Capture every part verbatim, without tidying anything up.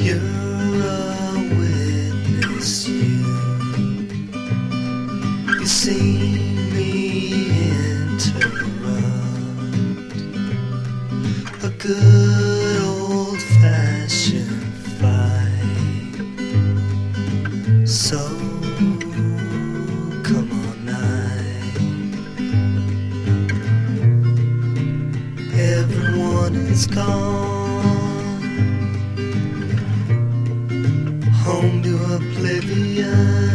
You're a witness, you You see me interrupt a good old-fashioned fight. So come on, night. Everyone is gone home to oblivion.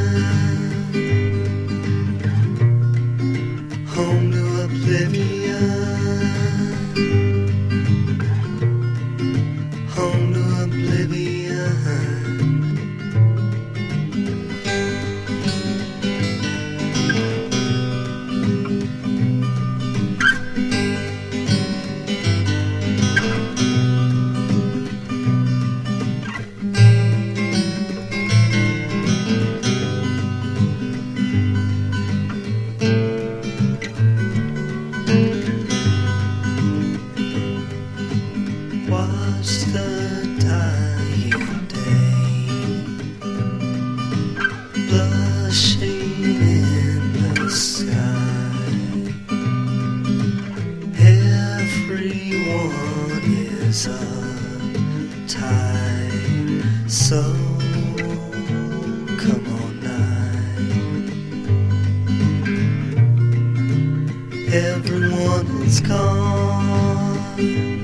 Home to oblivion. Home to oblivion. Watch the dying day blushing in the sky. Everyone is uptight, so come on, night. Everyone is gone